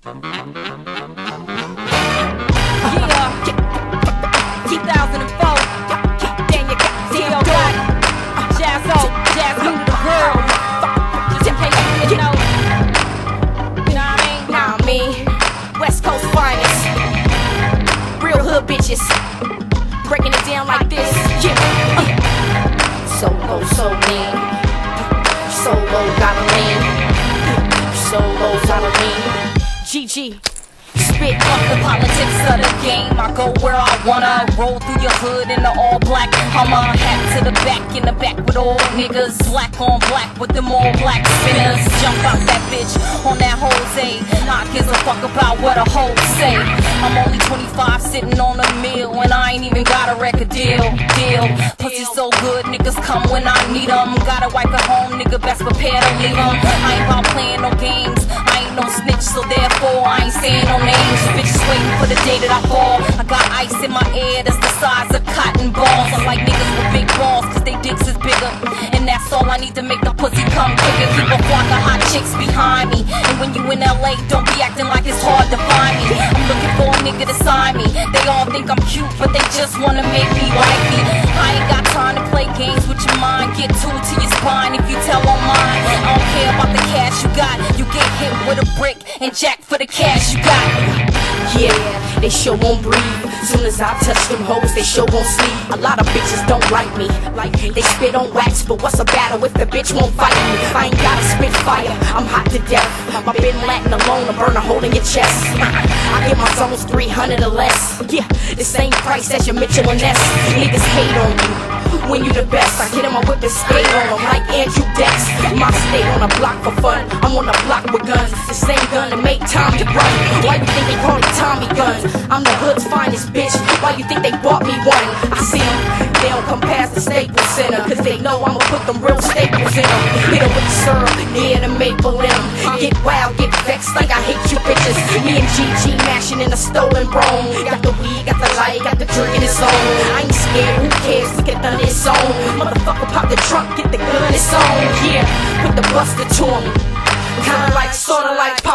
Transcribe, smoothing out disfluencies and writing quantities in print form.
2004, Daniel T.O. Dot, Jazzo, Jazz New to the world. Just in case you didn't know. You know what I mean? Nah, me, West Coast finest, real hood bitches, breaking it down like this. Yeah. So low, so lean, so low, gotta lean, so low, gotta lean. GG. Spit off the politics of the game. I go where I wanna. Roll through your hood in the all black Hummer. Hat to the back, in the back with all niggas. Black on black with them all black spinners. Jump out that bitch on that Jose. Not gives a fuck about what a hoe say. I'm only 25 sitting on a meal, and I ain't even got a record deal. Pussy so good, niggas come when I need them. Gotta wipe at home, nigga, best prepare to leave them. I ain't about playing no games, I ain't no snitch, so therefore I ain't saying no names. Bitches waiting for the day that I fall. I got ice in my ear that's the size of cotton balls. I like niggas with big balls, cause they dicks is bigger. And that's all I need to make the pussy come quicker. Keep a flock of hot chicks behind me. And when you in LA, don't be acting like it's hard to find me. I'm looking for a nigga to sign me. They all think I'm cute, but they just wanna make me like me. I ain't got time to play games with your mind. Get two to your spine if you tell on mine. I don't care about the cash you got. You get hit with a brick and jack for the cash you got. Yeah, they sure won't breathe. Soon as I touch them hoes, they sure won't sleep. A lot of bitches don't like me. They spit on wax, but what's a battle if the bitch won't fight me? I ain't gotta spit fire, I'm hot to death. My bin Latin alone, I burn a hole in your chest. I get my zones 300 or less. Yeah, the same price as your Mitchell and Ness. Niggas hate on you when you the best. I get in my whip and skate on them like Andrew Dex. My state on a block for fun, I'm on a block with guns. The same gun to make Tommy run. Why you think they call me Tommy Guns? I'm the hood's finest bitch. Why you think they bought me one? I see them, they don't come past the Staples Center, cause they know I'ma put them real staples in them. Hit them with the syrup, near the maple in them. Get wild, get vexed like I hate you bitches. Me and GG mashing in a stolen Rome. Got the weed, got the light, got the drink in its own. I ain't scared, who cares? Look at the it's on. Motherfucker pop the trunk, get the gun, it's on. Yeah, put the buster to him. Kinda like, sorta like